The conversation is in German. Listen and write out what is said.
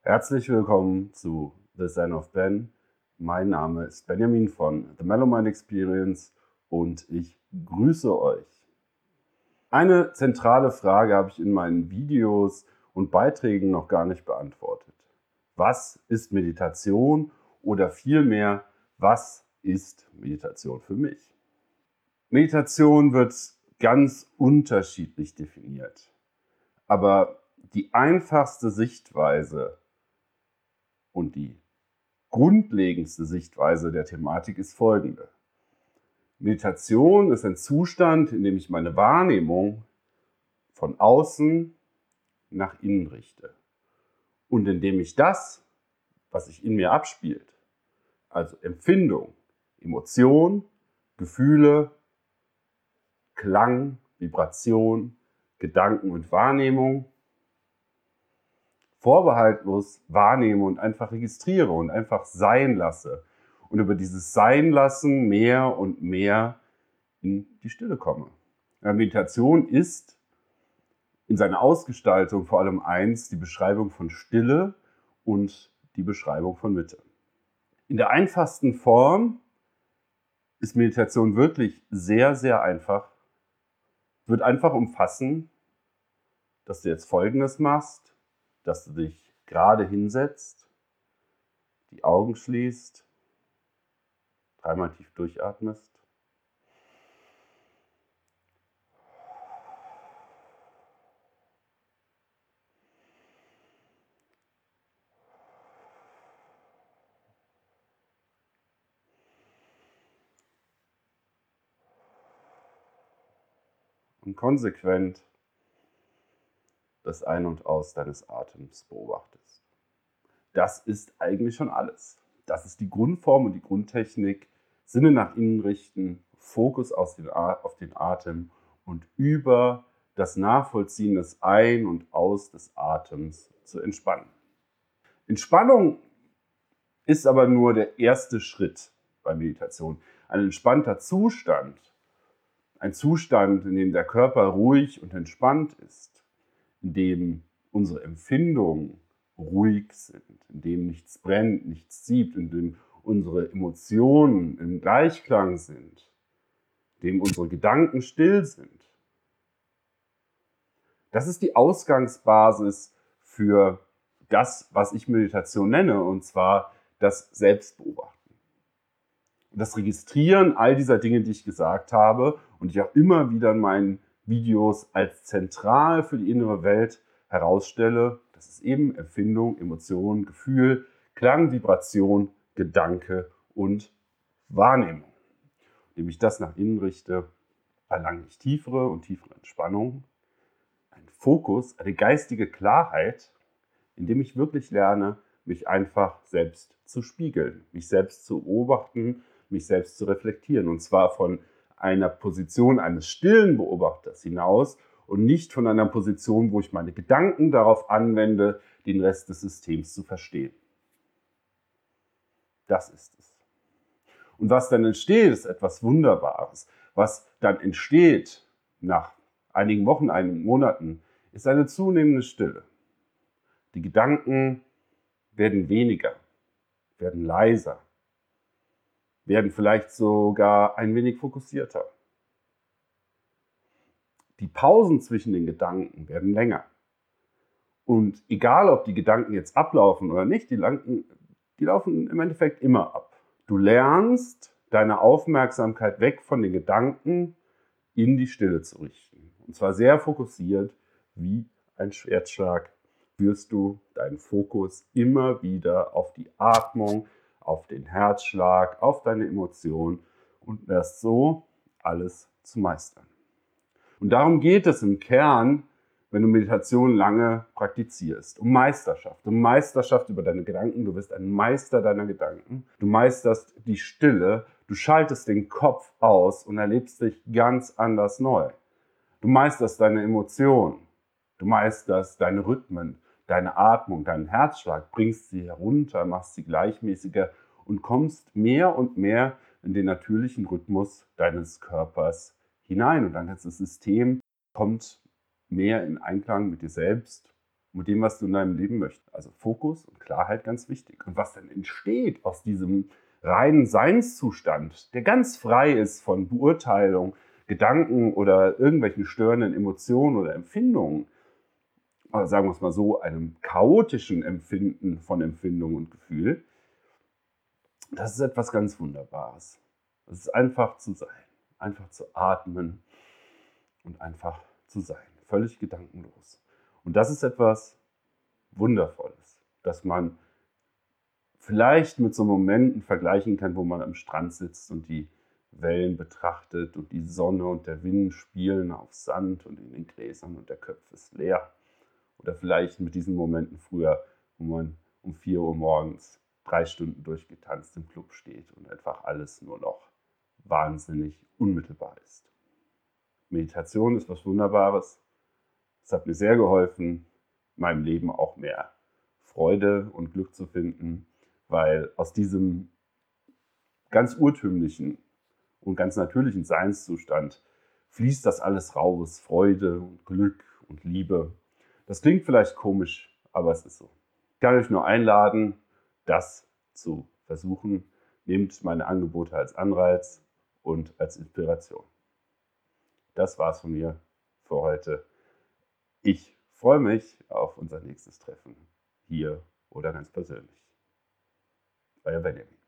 Herzlich willkommen zu The Zen of Ben. Mein Name ist Benjamin von The Mellow Mind Experience und ich grüße euch. Eine zentrale Frage habe ich in meinen Videos und Beiträgen noch gar nicht beantwortet. Was ist Meditation oder vielmehr, was ist Meditation für mich? Meditation wird ganz unterschiedlich definiert, aber die einfachste Sichtweise und die grundlegendste Sichtweise der Thematik ist folgende. Meditation ist ein Zustand, in dem ich meine Wahrnehmung von außen nach innen richte und in dem ich das, was sich in mir abspielt, also Empfindung, Emotion, Gefühle, Klang, Vibration, Gedanken und Wahrnehmung vorbehaltlos wahrnehme und einfach registriere und einfach sein lasse und über dieses Seinlassen mehr und mehr in die Stille komme. Ja, Meditation ist in seiner Ausgestaltung vor allem eins, die Beschreibung von Stille und die Beschreibung von Mitte. In der einfachsten Form ist Meditation wirklich sehr, sehr einfach. Wird einfach umfassen, dass du jetzt Folgendes machst, dass du dich gerade hinsetzt, die Augen schließt, dreimal tief durchatmest. Und konsequent das Ein- und Aus deines Atems beobachtest. Das ist eigentlich schon alles. Das ist die Grundform und die Grundtechnik. Sinne nach innen richten, Fokus auf den Atem und über das Nachvollziehen des Ein- und Aus des Atems zu entspannen. Entspannung ist aber nur der erste Schritt bei Meditation. Ein entspannter Zustand, ein Zustand, in dem der Körper ruhig und entspannt ist, in dem unsere Empfindungen ruhig sind, in dem nichts brennt, nichts zieht, in dem unsere Emotionen im Gleichklang sind, in dem unsere Gedanken still sind. Das ist die Ausgangsbasis für das, was ich Meditation nenne, und zwar das Selbstbeobachten. Das Registrieren all dieser Dinge, die ich gesagt habe und ich auch immer wieder in meinen Videos als zentral für die innere Welt herausstelle, das ist eben Empfindung, Emotion, Gefühl, Klang, Vibration, Gedanke und Wahrnehmung. Indem ich das nach innen richte, erlange ich tiefere und tiefere Entspannung, einen Fokus, eine geistige Klarheit, indem ich wirklich lerne, mich einfach selbst zu spiegeln, mich selbst zu beobachten, mich selbst zu reflektieren. Und zwar von einer Position eines stillen Beobachters hinaus und nicht von einer Position, wo ich meine Gedanken darauf anwende, den Rest des Systems zu verstehen. Das ist es. Und was dann entsteht, ist etwas Wunderbares. Was dann entsteht nach einigen Wochen, einigen Monaten, ist eine zunehmende Stille. Die Gedanken werden weniger, werden leiser, werden vielleicht sogar ein wenig fokussierter. Die Pausen zwischen den Gedanken werden länger. Und egal, ob die Gedanken jetzt ablaufen oder nicht, die laufen im Endeffekt immer ab. Du lernst, deine Aufmerksamkeit weg von den Gedanken in die Stille zu richten. Und zwar sehr fokussiert, wie ein Schwertschlag, wirst du deinen Fokus immer wieder auf die Atmung, auf den Herzschlag, auf deine Emotionen und erst so alles zu meistern. Und darum geht es im Kern, wenn du Meditation lange praktizierst. Um Meisterschaft über deine Gedanken. Du wirst ein Meister deiner Gedanken. Du meisterst die Stille. Du schaltest den Kopf aus und erlebst dich ganz anders neu. Du meisterst deine Emotionen. Du meisterst deine Rhythmen, deine Atmung, deinen Herzschlag, bringst sie herunter, machst sie gleichmäßiger und kommst mehr und mehr in den natürlichen Rhythmus deines Körpers hinein. Und dein ganzes System kommt mehr in Einklang mit dir selbst mit dem, was du in deinem Leben möchtest. Also Fokus und Klarheit ganz wichtig. Und was dann entsteht aus diesem reinen Seinszustand, der ganz frei ist von Beurteilung, Gedanken oder irgendwelchen störenden Emotionen oder Empfindungen, oder sagen wir es mal so, einem chaotischen Empfinden von Empfindung und Gefühl, das ist etwas ganz Wunderbares. Das ist einfach zu sein, einfach zu atmen und einfach zu sein, völlig gedankenlos. Und das ist etwas Wundervolles, dass man vielleicht mit so Momenten vergleichen kann, wo man am Strand sitzt und die Wellen betrachtet und die Sonne und der Wind spielen auf Sand und in den Gräsern und der Kopf ist leer. Oder vielleicht mit diesen Momenten früher, wo man um 4 Uhr morgens 3 Stunden durchgetanzt im Club steht und einfach alles nur noch wahnsinnig unmittelbar ist. Meditation ist was Wunderbares. Es hat mir sehr geholfen, in meinem Leben auch mehr Freude und Glück zu finden, weil aus diesem ganz urtümlichen und ganz natürlichen Seinszustand fließt das alles raus. Freude und Glück und Liebe. Das klingt vielleicht komisch, aber es ist so. Ich kann euch nur einladen, das zu versuchen. Nehmt meine Angebote als Anreiz und als Inspiration. Das war's von mir für heute. Ich freue mich auf unser nächstes Treffen, hier oder ganz persönlich. Euer Benjamin.